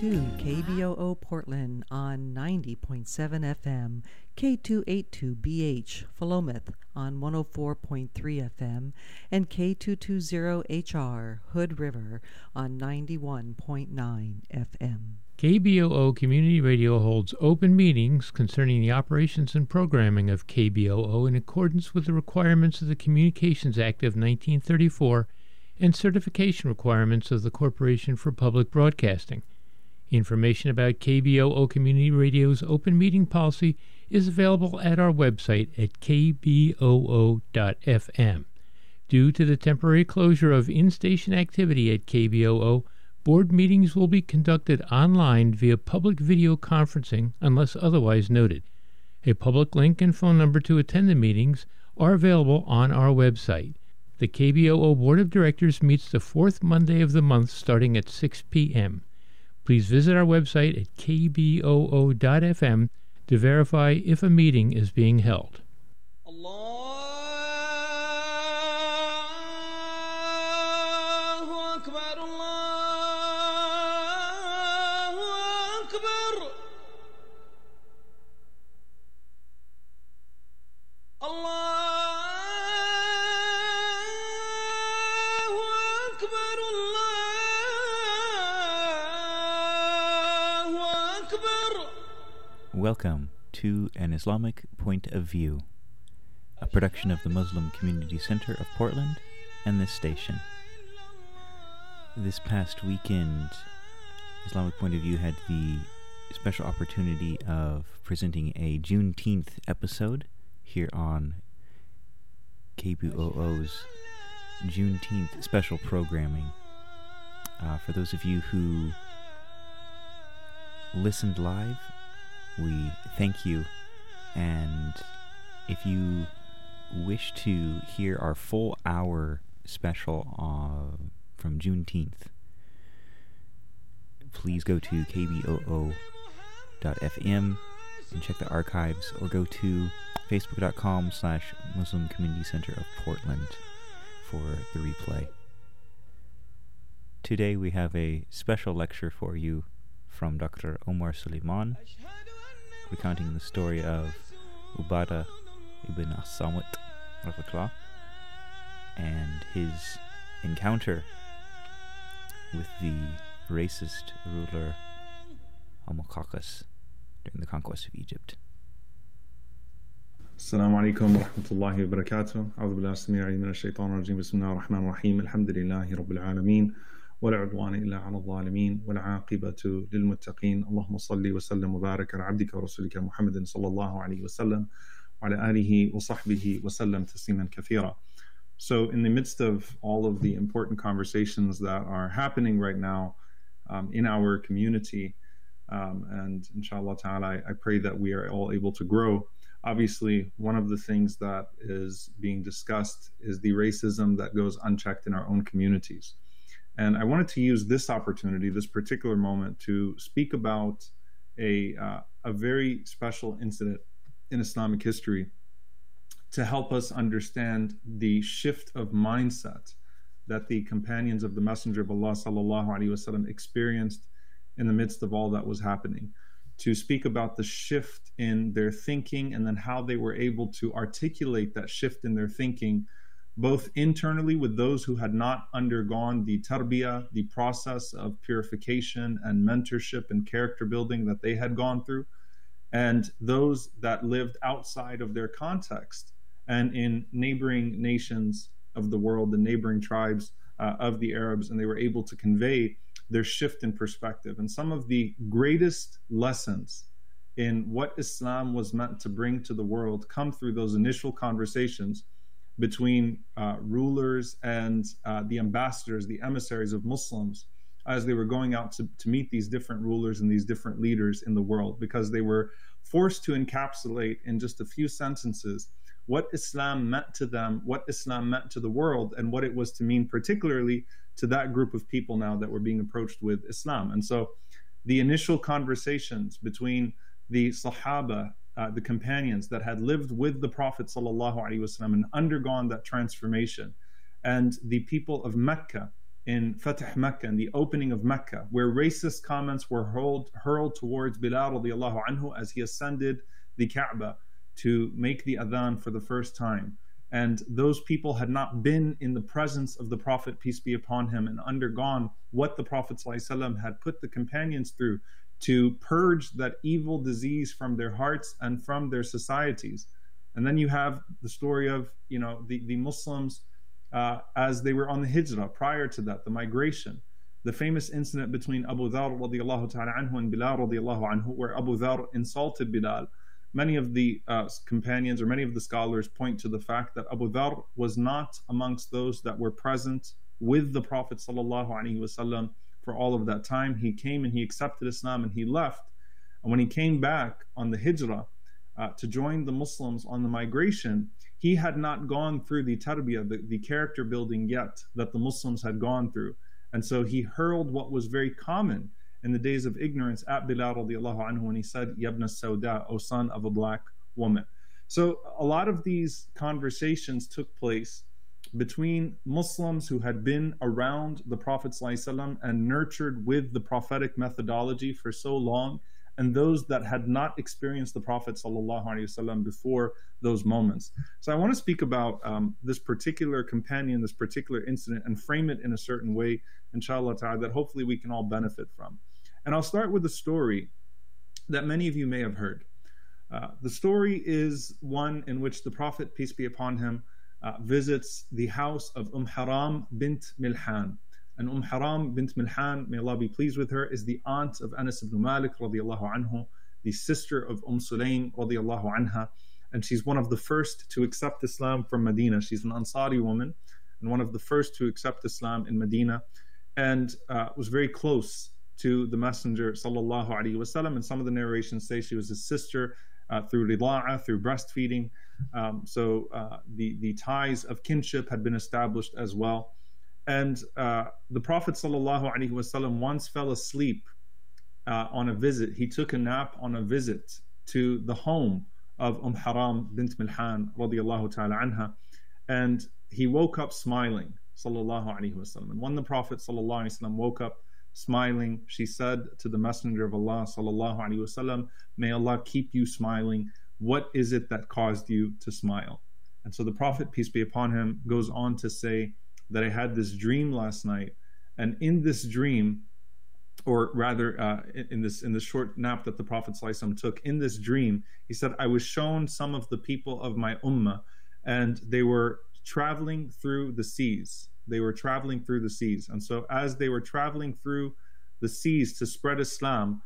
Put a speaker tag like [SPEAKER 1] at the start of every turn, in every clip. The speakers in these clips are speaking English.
[SPEAKER 1] to KBOO Portland on 90.7 FM, K282BH Philomath on 104.3 FM, and K220HR Hood River on 91.9 FM.
[SPEAKER 2] KBOO Community Radio holds open meetings concerning the operations and programming of KBOO in accordance with the requirements of the Communications Act of 1934 and certification requirements of the Corporation for Public Broadcasting. Information about KBOO Community Radio's open meeting policy is available at our website at kboo.fm. Due to the temporary closure of in-station activity at KBOO, board meetings will be conducted online via public video conferencing unless otherwise noted. A public link and phone number to attend the meetings are available on our website. The KBOO Board of Directors meets the fourth Monday of the month starting at 6 p.m. Please visit our website at kboo.fm to verify if a meeting is being held.
[SPEAKER 3] Welcome to An Islamic Point of View, a production of the Muslim Community Center of Portland and this station. This past weekend, Islamic Point of View had the special opportunity of presenting a Juneteenth episode here on KBOO's Juneteenth special programming. For those of you who listened live, we thank you, and if you wish to hear our full hour special from Juneteenth, please go to kboo.fm and check the archives, or go to facebook.com/Muslim Community Center of Portland for the replay. Today we have a special lecture for you from Dr. Omar Suleiman, recounting the story of Ubadah ibn as-Samit and his encounter with the racist ruler Al-Muqawqis during the conquest of Egypt.
[SPEAKER 4] السلام عليكم ورحمة الله وبركاته. أعوذ بالله السميع العليم من الشيطان الرجيم. بسم الله الرحمن الرحيم. الحمد لله رب العالمين ولا عدوان إلا على الظالمين والعاقبة للمتقين. اللهم صل وسلم وبارك على عبدك ورسولك محمد صلى الله عليه وسلم وعلى آله وصحبه وسلم تسليما كثيرا. So in the midst of all of the important conversations that are happening right now in our community, and inshallah ta'ala, I pray that we are all able to grow. Obviously, one of the things that is being discussed is the racism that goes unchecked in our own communities. And I wanted to use this opportunity, this particular moment, to speak about a very special incident in Islamic history to help us understand the shift of mindset that the companions of the Messenger of Allah sallallahu alaihi wasallam experienced in the midst of all that was happening. To speak about the shift in their thinking, and then how they were able to articulate that shift in their thinking, both internally with those who had not undergone the tarbiyah, the process of purification and mentorship and character building that they had gone through, and those that lived outside of their context and in neighboring nations of the world, the neighboring tribes of the Arabs, and they were able to convey their shift in perspective. And some of the greatest lessons in what Islam was meant to bring to the world come through those initial conversations between rulers and the ambassadors, the emissaries of Muslims, as they were going out to meet these different rulers and these different leaders in the world, because they were forced to encapsulate in just a few sentences what Islam meant to them, what Islam meant to the world, and what it was to mean particularly to that group of people now that were being approached with Islam. And so the initial conversations between the Sahaba, the companions that had lived with the Prophet ﷺ and undergone that transformation, and the people of Mecca in Fatih Mecca, and the opening of Mecca, where racist comments were hurled towards Bilal radiallahu anhu as he ascended the Kaaba to make the adhan for the first time. And those people had not been in the presence of the Prophet, peace be upon him, and undergone what the Prophet ﷺ had put the companions through to purge that evil disease from their hearts and from their societies. And then you have the story of, the Muslims as they were on the hijrah. Prior to that, the migration, the famous incident between Abu Dharr radiallahu ta'ala anhu and Bilal radiallahu anhu, where Abu Dharr insulted Bilal. Many of the companions, or many of the scholars, point to the fact that Abu Dharr was not amongst those that were present with the Prophet sallallahu alaihi wasallam for all of that time. He came and he accepted Islam and he left. And when he came back on the hijrah to join the Muslims on the migration, he had not gone through the tarbiyah, the character building yet that the Muslims had gone through. And so he hurled what was very common in the days of ignorance at Bilal radiallahu anhu when he said, Yabna Sauda, O son of a black woman. So a lot of these conversations took place between Muslims who had been around the Prophet ﷺ and nurtured with the prophetic methodology for so long, and those that had not experienced the Prophet ﷺ before those moments. So I want to speak about this particular companion, this particular incident, and frame it in a certain way, inshallah ta'ala, that hopefully we can all benefit from. And I'll start with a story that many of you may have heard. The story is one in which the Prophet, peace be upon him, visits the house of Haram bint Milhan. And Haram bint Milhan, may Allah be pleased with her, is the aunt of Anas ibn Malik radiallahu anhu, the sister of Sulaym radiallahu anha. And she's one of the first to accept Islam from Medina. She's an Ansari woman and one of the first to accept Islam in Medina, and was very close to the Messenger sallallahu alaihi wasallam. And some of the narrations say she was his sister through rida'a, through breastfeeding. So the ties of kinship had been established as well. And the Prophet sallallahu alaihi wasallam once fell asleep on a visit. He took a nap on a visit to the home of Haram bint Milhan radiallahu ta'ala anha, and he woke up smiling sallallahu alaihi wasallam. And when the Prophet sallallahu alaihi wasallam woke up smiling, she said to the Messenger of Allah sallallahu alaihi wasallam, may Allah keep you smiling. What is it that caused you to smile? And so the Prophet, peace be upon him, goes on to say that I had this dream last night, and in this dream, or rather in this short nap that the Prophet ﷺ took, in this dream, he said, I was shown some of the people of my ummah, and they were traveling through the seas. They were traveling through the seas. And so as they were traveling through the seas to spread Islam,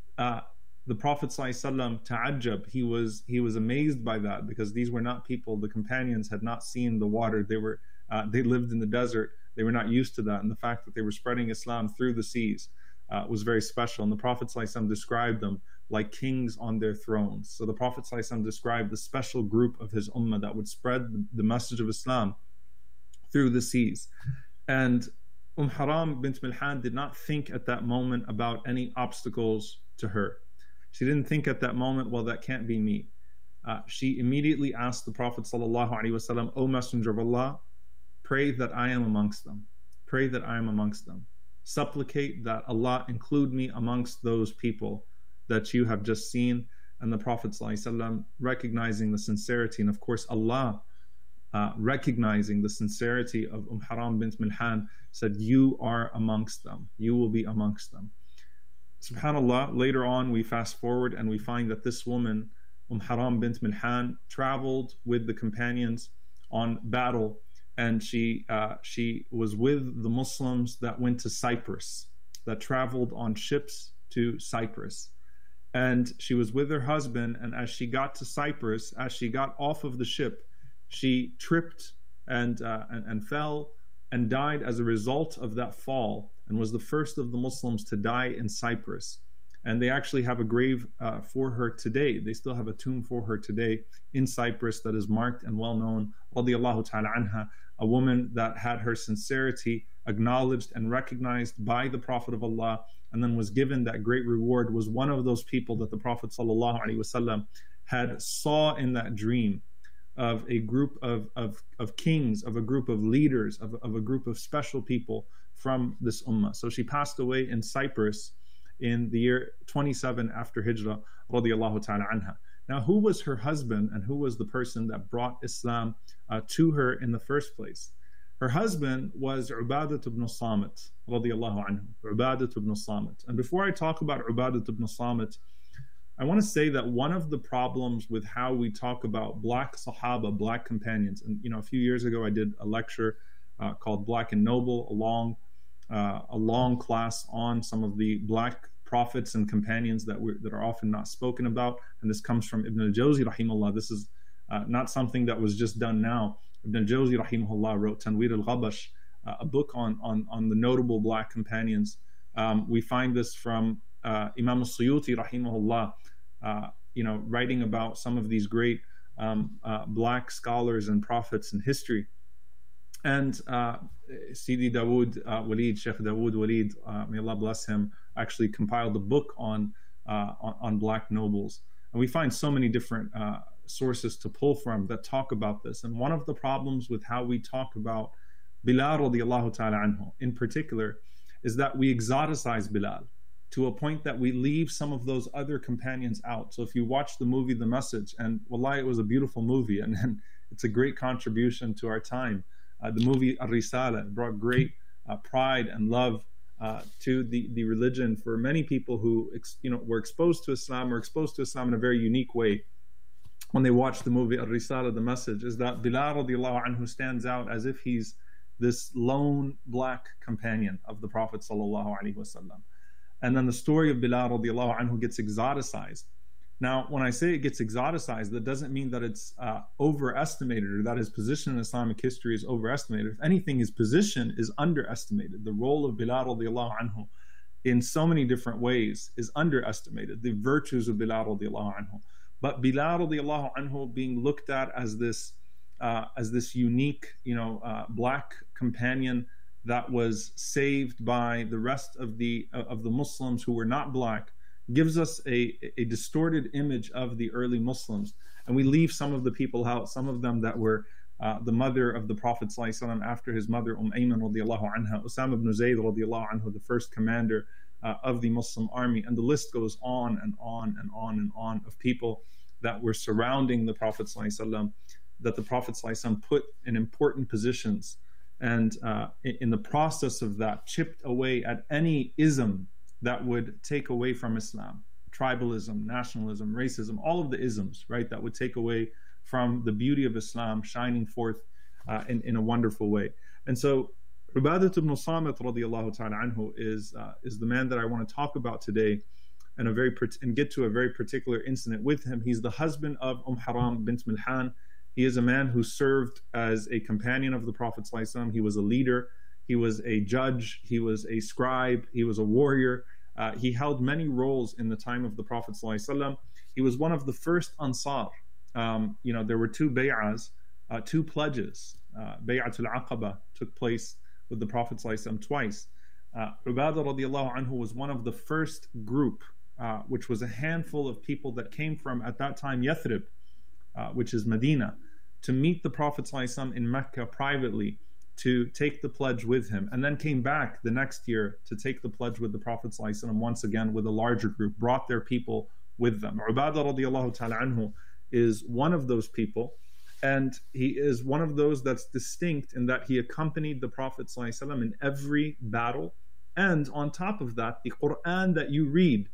[SPEAKER 4] the Prophet ﷺ, ta'ajjab, he was amazed by that, because these were not people, the companions had not seen the water. They lived in the desert. They were not used to that. And the fact that they were spreading Islam through the seas was very special. And the Prophet ﷺ described them like kings on their thrones. So the Prophet ﷺ described the special group of his ummah that would spread the message of Islam through the seas. And Haram bint Milhan did not think at that moment about any obstacles to her. She didn't think at that moment, well, that can't be me. She immediately asked the Prophet ﷺ, O Messenger of Allah, pray that I am amongst them. Pray that I am amongst them. Supplicate that Allah include me amongst those people that you have just seen. And the Prophet ﷺ, recognizing the sincerity, and of course Allah recognizing the sincerity of Haram bint Milhan, said, you are amongst them. You will be amongst them. SubhanAllah, later on we fast forward and we find that this woman, Haram bint Milhan, traveled with the companions on battle, and she was with the Muslims that went to Cyprus, that traveled on ships to Cyprus. And she was with her husband, and as she got to Cyprus, as she got off of the ship, she tripped and fell and died as a result of that fall, and was the first of the Muslims to die in Cyprus. And they actually have a grave for her today. They still have a tomb for her today in Cyprus that is marked and well known, radiyallahu ta'ala anha, a woman that had her sincerity acknowledged and recognized by the Prophet of Allah, and then was given that great reward, was one of those people that the Prophet sallallahu alaihi wasallam had saw in that dream, of a group of kings, of a group of leaders, of a group of special people from this ummah. So she passed away in Cyprus in the year 27 after Hijrah, radiallahu ta'ala anha. Now, who was her husband and who was the person that brought Islam to her in the first place? Her husband was Ubadat ibn Samit, radiallahu anhu. Ubadat ibn Samit. And before I talk about Ubadat ibn Samit, I want to say that one of the problems with how we talk about black Sahaba, black companions, and a few years ago I did a lecture called Black and Noble, a long class on some of the black prophets and companions that are often not spoken about, and this comes from Ibn al-Jawzi rahimahullah. This is not something that was just done now. Ibn al-Jawzi rahimahullah wrote Tanwir al-Ghabash, a book on the notable black companions. We find this from Imam al-Suyuti rahimahullah, writing about some of these great black scholars and prophets in history. And Sidi Dawood Walid, Sheikh Dawood Walid, may Allah bless him, actually compiled a book on black nobles. And we find so many different sources to pull from that talk about this. And one of the problems with how we talk about Bilal radiallahu ta'ala anhu in particular is that we exoticize Bilal to a point that we leave some of those other companions out. So if you watch the movie The Message, and wallahi, it was a beautiful movie, and it's a great contribution to our time. The movie Ar-Risala brought great pride and love to the religion for many people who were exposed to Islam, or exposed to Islam in a very unique way. When they watch the movie Ar-Risala, the message is that Bilal radiallahu anhu stands out as if he's this lone black companion of the Prophet sallallahu alaihi wasallam. And then the story of Bilal radiallahu anhu gets exoticized. Now, when I say it gets exoticized, that doesn't mean that it's overestimated or that his position in Islamic history is overestimated. If anything, his position is underestimated. The role of Bilal radiallahu anhu in so many different ways is underestimated. The virtues of Bilal radiallahu anhu. But Bilal radiallahu anhu being looked at as this unique, black companion that was saved by the rest of the Muslims who were not black, gives us a distorted image of the early Muslims. And we leave some of the people out, some of them that were the mother of the Prophet ﷺ after his mother Ayman radiallahu anha, Usama ibn Zayd radiallahu anhu, the first commander of the Muslim army. And the list goes on and on and on and on of people that were surrounding the Prophet ﷺ, that the Prophet ﷺ put in important positions. And in the process of that, chipped away at any ism that would take away from Islam. Tribalism, nationalism, racism, all of the isms, right, that would take away from the beauty of Islam shining forth in a wonderful way. And so Ubadat ibn Samit radiallahu ta'ala anhu is the man that I want to talk about today, and get to a very particular incident with him. He's the husband of Haram bint Milhan. He is a man who served as a companion of the Prophet ﷺ. He was a leader. He was a judge. He was a scribe. He was a warrior. He held many roles in the time of the Prophet ﷺ. He was one of the first Ansar. There were two bay'ahs, two pledges. Bay'atul Aqaba took place with the Prophet ﷺ twice. Ubadah radiallahu anhu was one of the first group, which was a handful of people that came from, at that time, Yathrib, which is Medina, to meet the Prophet ﷺ in Mecca privately, to take the pledge with him, and then came back the next year to take the pledge with the Prophet ﷺ once again with a larger group, brought their people with them. Ubadah radiallahu ta'ala anhu is one of those people, and he is one of those that's distinct in that he accompanied the Prophet ﷺ in every battle. And on top of that, the Quran that you read,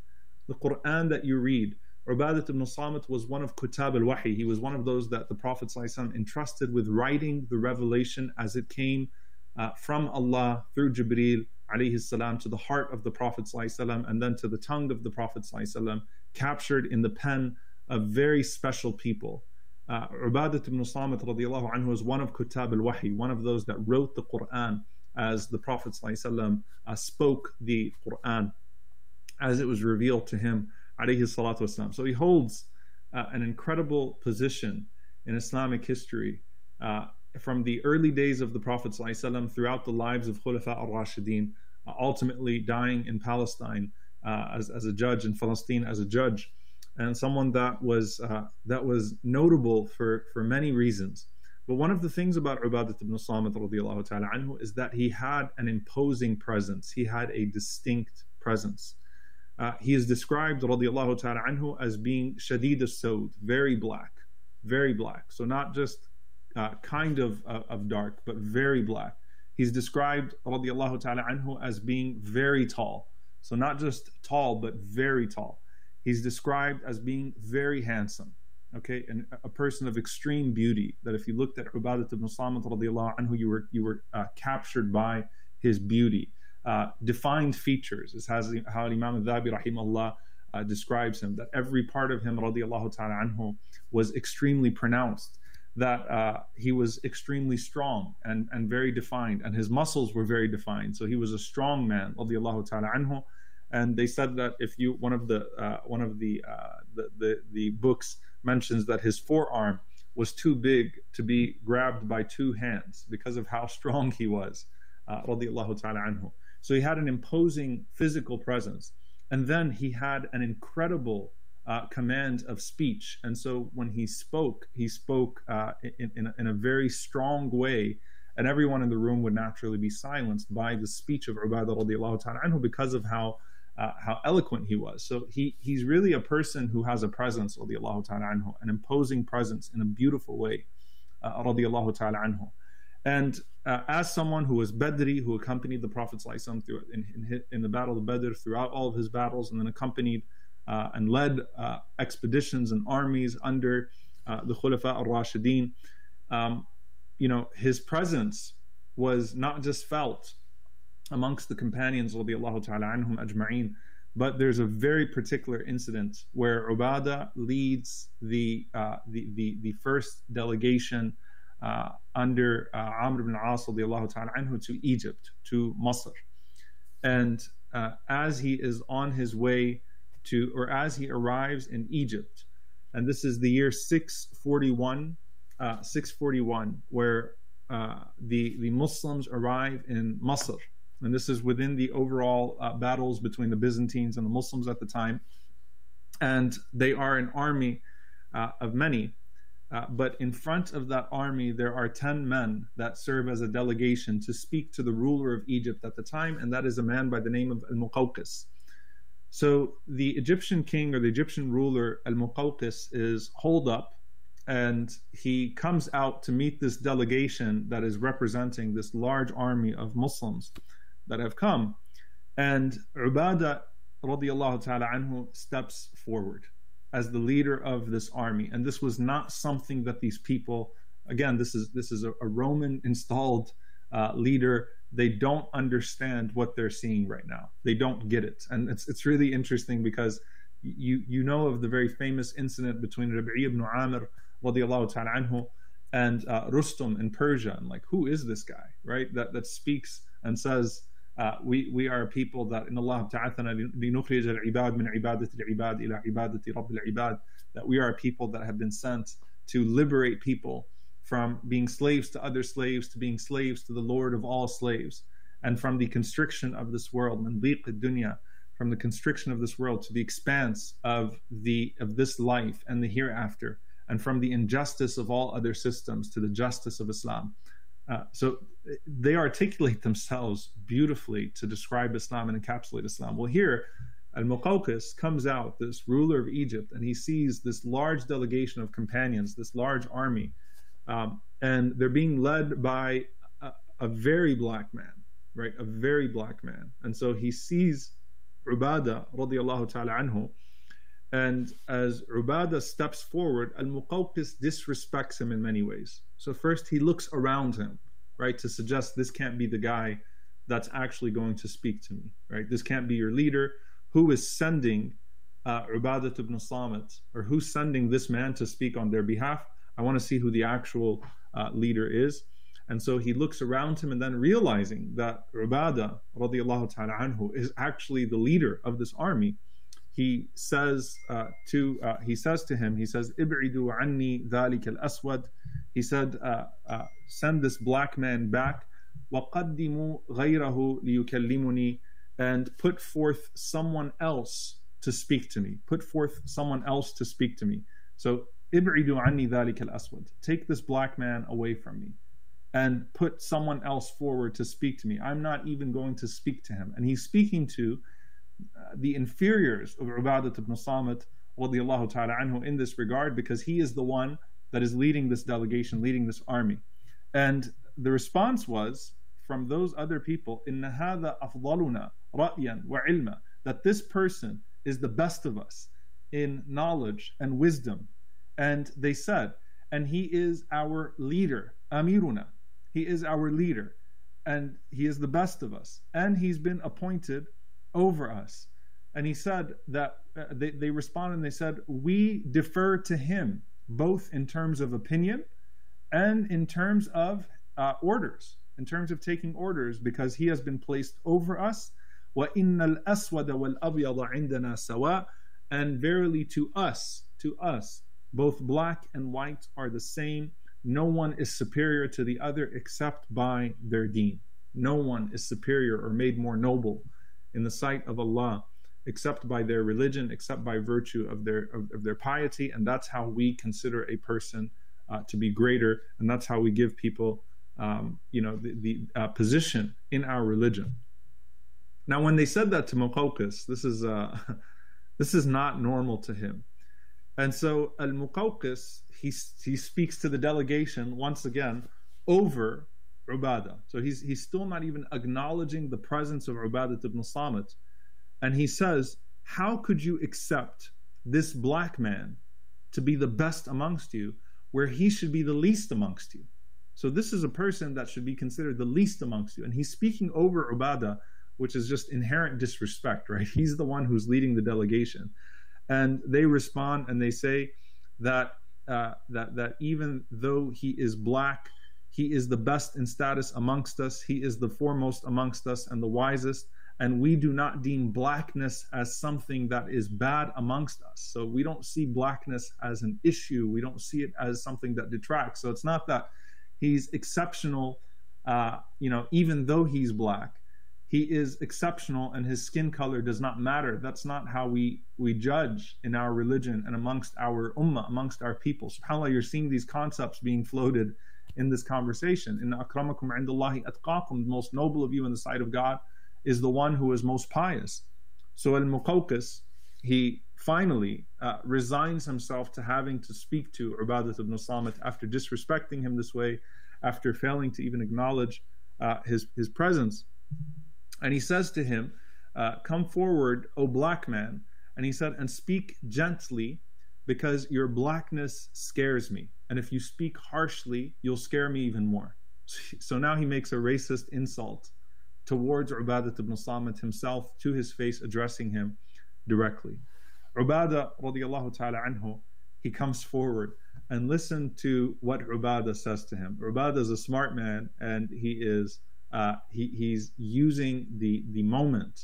[SPEAKER 4] Ubadat ibn Samit was one of Kutab al-Wahi. He was one of those that the Prophet ﷺ entrusted with writing the revelation as it came from Allah through Jibreel alayhi salam to the heart of the Prophet ﷺ, and then to the tongue of the Prophet ﷺ, captured in the pen of very special people. Ubadat ibn Samit radiallahu anhu was one of Kutab al-Wahi, one of those that wrote the Quran as the Prophet ﷺ spoke the Quran as it was revealed to him, alayhi salatu wasalam. So he holds an incredible position in Islamic history from the early days of the Prophet ﷺ throughout the lives of Khulafa al-Rashidin, ultimately dying in Palestine as a judge, in Palestine as a judge, and someone that was notable for many reasons. But one of the things about Ubadah ibn Samit radiallahu ta'ala anhu is that he had an imposing presence. He had a distinct presence. He is described radiallahu ta'ala anhu as being shadid as-sawd, very black, very black. So not just kind of dark, but very black. He's described radiallahu ta'ala anhu as being very tall. So not just tall, but very tall. He's described as being very handsome. Okay, and a person of extreme beauty, that if you looked at Ubadah ibn Samit radiallahu anhu, you were captured by his beauty. Defined features is how Imam al-Dhahabi rahimahullah describes him, that every part of him radiallahu ta'ala anhu was extremely pronounced, that he was extremely strong and very defined, and his muscles were very defined. So he was a strong man radiallahu ta'ala anhu. And they said that if you one of the books mentions that his forearm was too big to be grabbed by two hands because of how strong he was, radiallahu ta'ala anhu. So he had an imposing physical presence, and then he had an incredible command of speech. And so when he spoke in a very strong way, and everyone in the room would naturally be silenced by the speech of Ubadah radiallahu ta'ala anhu because of how eloquent he was. So he's really a person who has a presence, radiallahu ta'ala anhu, an imposing presence in a beautiful way, radiallahu ta'ala anhu. And as someone who was Badri, who accompanied the Prophet in the Battle of Badr, throughout all of his battles, and then accompanied and led expeditions and armies under the Khulafa al-Rashidin, his presence was not just felt amongst the companions radiallahu ta'ala anhum ajma'in, but there's a very particular incident where Ubadah leads the first delegation under Amr ibn al-As radiallahu ta'ala anhu to Egypt, to Masr. And as he is on his way to, or as he arrives in Egypt, and this is the year 641, where the Muslims arrive in Masr. And this is within the overall battles between the Byzantines and the Muslims at the time. And they are an army of many. But in front of that army, there are 10 men that serve as a delegation to speak to the ruler of Egypt at the time, and that is a man by the name of Al-Muqawqis. So the Egyptian king, or the Egyptian ruler, Al-Muqawqis, is holed up, and he comes out to meet this delegation that is representing this large army of Muslims that have come. And Ubadah radiallahu ta'ala anhu steps forward as the leader of this army. And this was not something that these people, again, this is a Roman installed leader. They don't understand what they're seeing right now. They don't get it. And it's really interesting because you know of the very famous incident between Rabi'i ibn Amir radiallahu ta'ala anhu and Rustum in Persia. And like, who is this guy, right? That speaks and says, we are a people that in Allah ta'athana linukhrij al-ibad min ibadati al-ibad ila ibadati rabbil ibad, that we are a people that have been sent to liberate people from being slaves to other slaves to being slaves to the Lord of all slaves, and from the constriction of this world, min dhiq ad-dunya, from the constriction of this world to the expanse of this life and the hereafter, and from the injustice of all other systems to the justice of Islam. So they articulate themselves beautifully to describe Islam and encapsulate Islam. Well, here, Al-Muqawqis comes out, this ruler of Egypt, and he sees this large delegation of companions, this large army, and they're being led by a very black man, right? A very black man. And so he sees Ubadah radiallahu ta'ala anhu, and as Ubadah steps forward, Al-Muqawqis disrespects him in many ways. So first he looks around him, right, to suggest this can't be the guy that's actually going to speak to me, right? This can't be your leader. Who is sending Ubadah ibn Samit, or who's sending this man to speak on their behalf? I want to see who the actual leader is. And so he looks around him, and then realizing that Ubadah radiallahu ta'ala anhu is actually the leader of this army, he says to him, "Ib'idu anni dhalik al-aswad." He said, "Send this black man back. وَقَدِّمُوا غَيْرَهُ لِيُكَلِّمُنِي," and put forth someone else to speak to me. Put forth someone else to speak to me. So Ib'idu anni dhalika al-aswad. Take this black man away from me and put someone else forward to speak to me. I'm not even going to speak to him. And he's speaking to the inferiors of Ubadah ibn Samit radiyallahu ta'ala anhu in this regard, because he is the one that is leading this delegation, leading this army. And the response was from those other people, inna hadha afdaluna ra'yan wa ilma, that this person is the best of us in knowledge and wisdom. And they said, and he is our leader, amiruna. He is our leader, and he is the best of us, and he's been appointed over us. And he said that they responded and they said, we defer to him both in terms of opinion and in terms of orders, in terms of taking orders, because he has been placed over us. وَإِنَّ الْأَسْوَدَ وَالْأَبْيَضَ عِنْدَنَا سَوَاء. And verily to us, both black and white are the same. No one is superior to the other except by their deen. No one is superior or made more noble in the sight of Allah except by their religion, except by virtue of their piety. And that's how we consider a person to be greater, and that's how we give people the position in our religion. Now, when they said that to Muqawqis, this is not normal to him. And so Al-Muqawqis, he speaks to the delegation once again over Ubadah. So he's still not even acknowledging the presence of Ubadah ibn Samit. And he says, how could you accept this black man to be the best amongst you, where he should be the least amongst you? So this is a person that should be considered the least amongst you. And he's speaking over Ubadah, which is just inherent disrespect, right? He's the one who's leading the delegation. And they respond and they say that even though he is black, he is the best in status amongst us. He is the foremost amongst us and the wisest. And we do not deem blackness as something that is bad amongst us. So we don't see blackness as an issue. We don't see it as something that detracts. So it's not that he's exceptional, even though he's black. He is exceptional and his skin color does not matter. That's not how we judge in our religion and amongst our ummah, amongst our people. SubhanAllah, you're seeing these concepts being floated in this conversation. Inna akramakum indallahi atqakum, the most noble of you in the sight of God is the one who is most pious. So Al-Muqawqis, he finally resigns himself to having to speak to Ubadah ibn Samit after disrespecting him this way, after failing to even acknowledge his presence. And he says to him, come forward, O black man. And he said, and speak gently, because your blackness scares me. And if you speak harshly, you'll scare me even more. So now he makes a racist insult towards Ubadah ibn Samit himself, to his face, addressing him directly. Ubadah radiyallahu ta'ala anhu, he comes forward, and listen to what Ubadah says to him. Ubadah is a smart man, and he's using the moment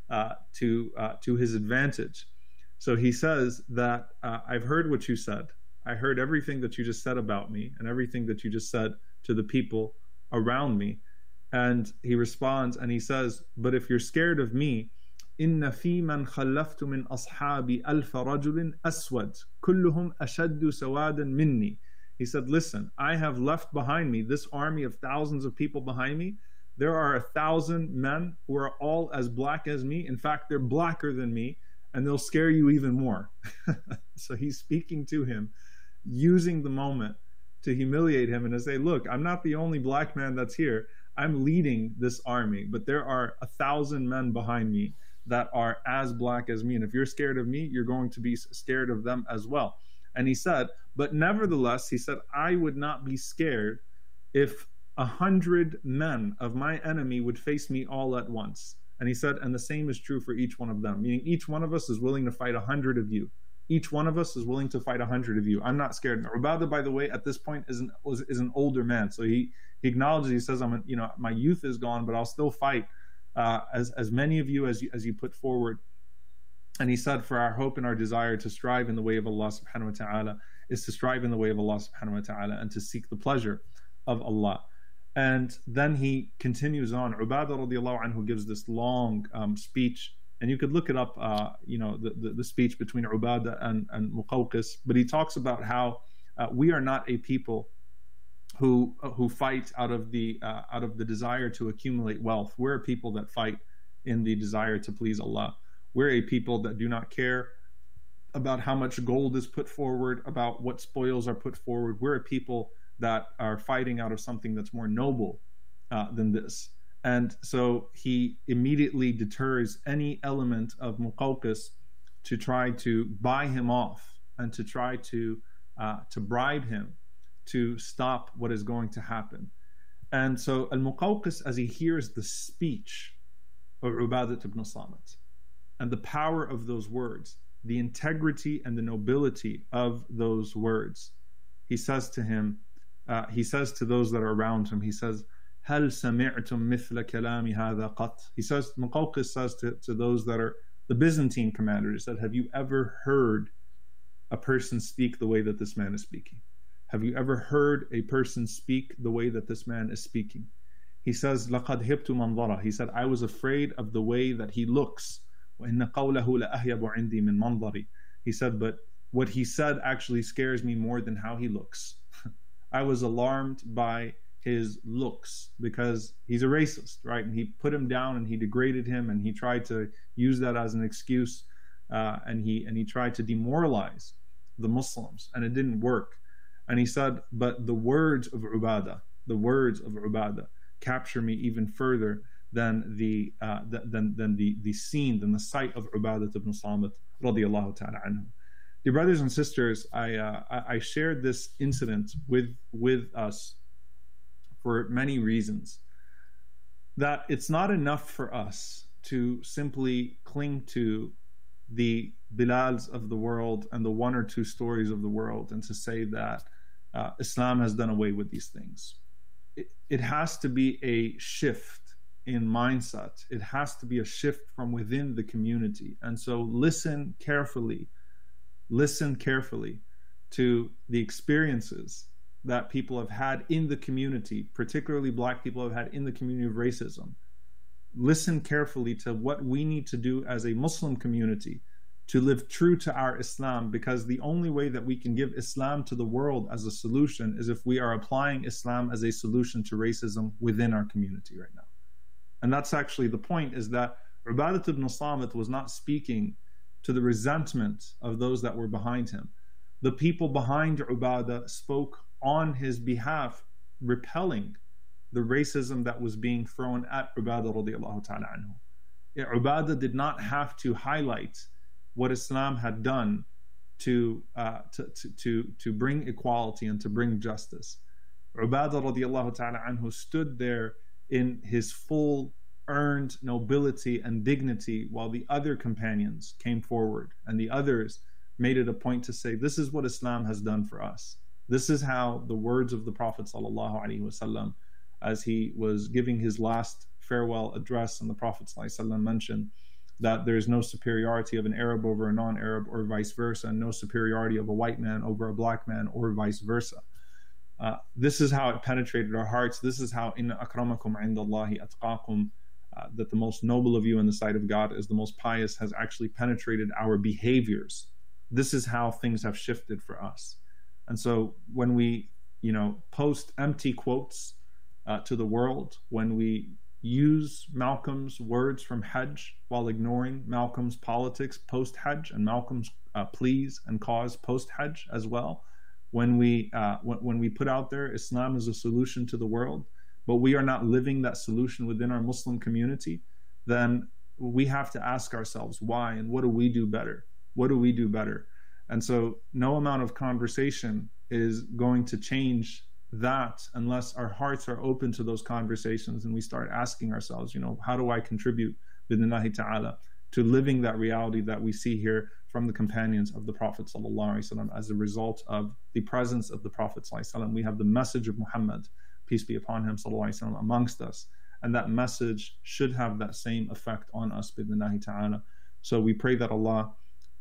[SPEAKER 4] to his advantage. So he says that I've heard what you said. I heard everything that you just said about me and everything that you just said to the people around me. And he responds and he says, but if you're scared of me, inna fi man khallaftu min ashabi alfa rajulin aswad kulluhum ashaddu sawadan minni. He said, listen, I have left behind me this army of thousands of people behind me. There are 1,000 men who are all as black as me. In fact, they're blacker than me, and they'll scare you even more. So he's speaking to him, using the moment to humiliate him and to say, look, I'm not the only black man that's here. I'm leading this army, but there are 1,000 men behind me that are as black as me. And if you're scared of me, you're going to be scared of them as well. And he said, but nevertheless, he said, I would not be scared if 100 men of my enemy would face me all at once. And he said, and the same is true for each one of them, meaning each one of us is willing to fight 100 of you. Each one of us is willing to fight 100 of you. I'm not scared. And Ubadah, by the way, at this point is an older man. So he acknowledges, he says, my youth is gone, but I'll still fight as many of you as you put forward. And he said, for our hope and our desire to strive in the way of Allah subhanahu wa ta'ala is to strive in the way of Allah subhanahu wa ta'ala and to seek the pleasure of Allah. And then he continues on. Ubadah radiallahu anhu gives this long speech And you could look it up, the speech between Ubadah and Muqawqis. But he talks about how we are not a people who fight out of the desire to accumulate wealth. We're a people that fight in the desire to please Allah. We're a people that do not care about how much gold is put forward, about what spoils are put forward. We're a people that are fighting out of something that's more noble than this. And so he immediately deters any element of Muqawqis to try to buy him off and to try to bribe him to stop what is going to happen. And so Al-Muqawqis, as he hears the speech of Ubadah ibn Samit and the power of those words, the integrity and the nobility of those words, he says to him, he says to those that are around him, he says, هل سمعتم مثل كلام هذا قط? He says, Muqawqis says to those that are the Byzantine commanders, that have you ever heard a person speak the way that this man is speaking? Have you ever heard a person speak the way that this man is speaking? He says, لقد هبت منظره. He said, I was afraid of the way that he looks. وإن قوله لأهيب عندي من منظري. He said, but what he said actually scares me more than how he looks. I was alarmed by his looks because he's a racist, right? And he put him down and he degraded him and he tried to use that as an excuse, and he tried to demoralize the Muslims, and it didn't work. And he said, but the words of Ubadah capture me even further than the scene, than the sight of Ubadah ibn Samit radiyallahu ta'ala anhu. Dear brothers and sisters, I shared this incident with us for many reasons. That it's not enough for us to simply cling to the Bilals of the world and the one or two stories of the world and to say that Islam has done away with these things. It has to be a shift in mindset. It has to be a shift from within the community. And so listen carefully to the experiences that people have had in the community, particularly Black people have had in the community of racism. Listen carefully to what we need to do as a Muslim community to live true to our Islam, because the only way that we can give Islam to the world as a solution is if we are applying Islam as a solution to racism within our community right now. And that's actually the point, is that Ubadah ibn Samit was not speaking to the resentment of those that were behind him. The people behind Ubadah spoke on his behalf, repelling the racism that was being thrown at Ubadah radiallahu ta'ala anhu. Ubadah did not have to highlight what Islam had done to bring equality and to bring justice. Ubadah radiallahu ta'ala anhu stood there in his full earned nobility and dignity, while the other companions came forward and the others made it a point to say, this is what Islam has done for us. This is how the words of the Prophet ﷺ, as he was giving his last farewell address, and the Prophet ﷺ mentioned that there is no superiority of an Arab over a non-Arab or vice versa, and no superiority of a white man over a black man or vice versa. This is how it penetrated our hearts. This is how inna akramakum indallahi atqakum, that the most noble of you in the sight of God is the most pious, has actually penetrated our behaviors. This is how things have shifted for us. And so when we, post empty quotes to the world, when we use Malcolm's words from Hajj while ignoring Malcolm's politics post-Hajj and Malcolm's pleas and cause post-Hajj as well, when we put out there Islam is a solution to the world, but we are not living that solution within our Muslim community, then we have to ask ourselves why, and what do we do better? What do we do better? And so no amount of conversation is going to change that unless our hearts are open to those conversations and we start asking ourselves, how do I contribute, bidnillahi ta'ala, to living that reality that we see here from the companions of the Prophet ﷺ. As a result of the presence of the Prophet ﷺ, we have the message of Muhammad, peace be upon him, ﷺ, amongst us. And that message should have that same effect on us, bidnillahi ta'ala. So we pray that Allah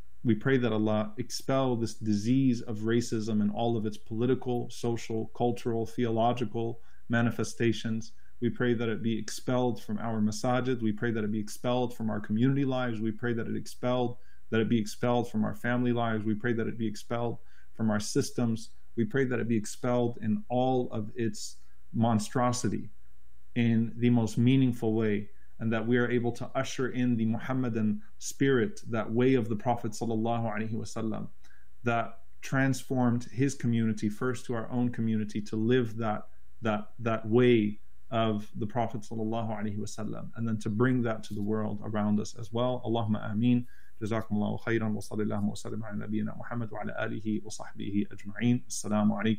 [SPEAKER 4] expel this disease of racism and all of its political, social, cultural, theological manifestations. We pray that it be expelled from our masajid. We pray that it be expelled from our community lives. We pray that it be expelled from our family lives. We pray that it be expelled from our systems. We pray that it be expelled in all of its monstrosity in the most meaningful way, and that we are able to usher in the Muhammadan spirit, that way of the Prophet ﷺ, that transformed his community first to our own community, to live that way of the Prophet ﷺ, and then to bring that to the world around us as well. Allahumma ameen. Jazakumullahu khairan wa sallallahu wa sallam ala nabiyyina Muhammad wa ala alihi wa sahbihi ajma'in. Assalamu alaikum.